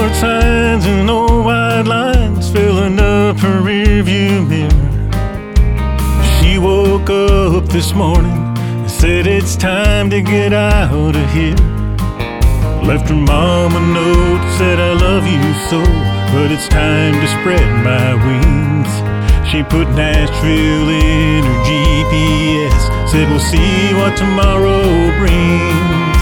yard signs and old white lines filling up her rearview mirror. She woke up this morning and said it's time to get out of here. Left her mom a note, said I love you so, but it's time to spread my wings. She put Nashville in her GPS, said we'll see what tomorrow brings.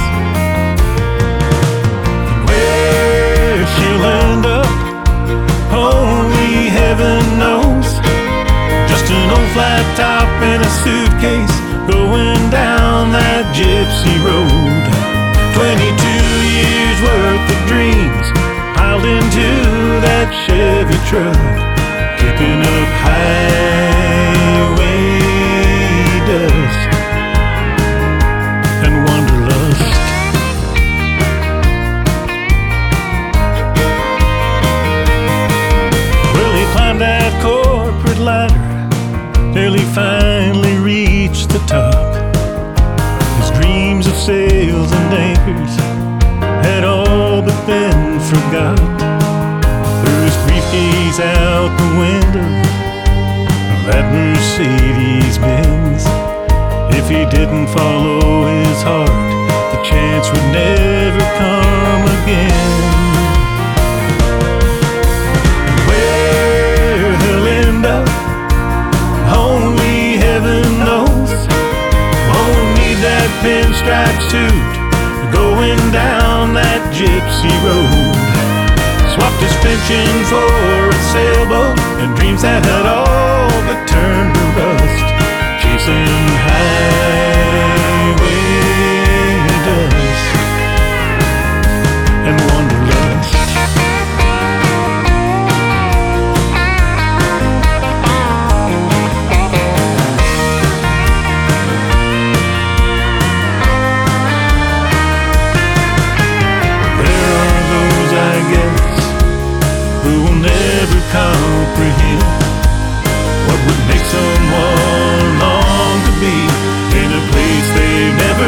And where she'll end up, only heaven knows. Just an old flat top and a suitcase, going down that gypsy road. 22 years worth of dreams piled into that Chevy truck, kicking up highway dust and wanderlust. Well, he climbed that corporate ladder till he finally reached the top. His dreams of sails and anchors had all but been forgot. Threw his briefcase out the window of that Mercedes-Benz. If he didn't follow his heart, the chance would never come again. Where he'll end up, only heaven knows. Won't need that pinstripe suit going down that gypsy road. Swapped his pension for a sailboat and dreams that had all but turned to rust, chasing highway dust and wanderlust. Comprehend what would make someone long to be in a place they've never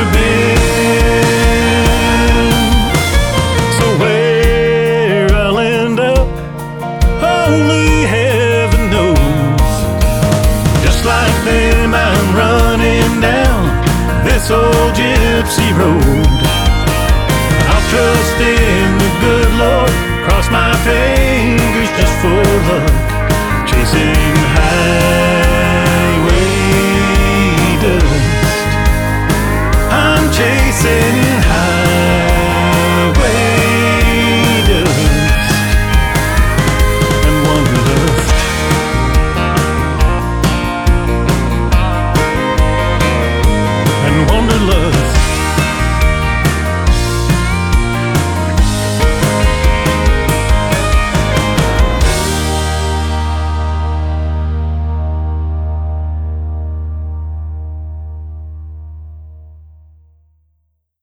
been. So where I'll end up, only heaven knows. Just like them, I'm running down this old gypsy road. I'll trust in the good Lord, cross my fingers just for luck, chasing highway dust. I'm chasing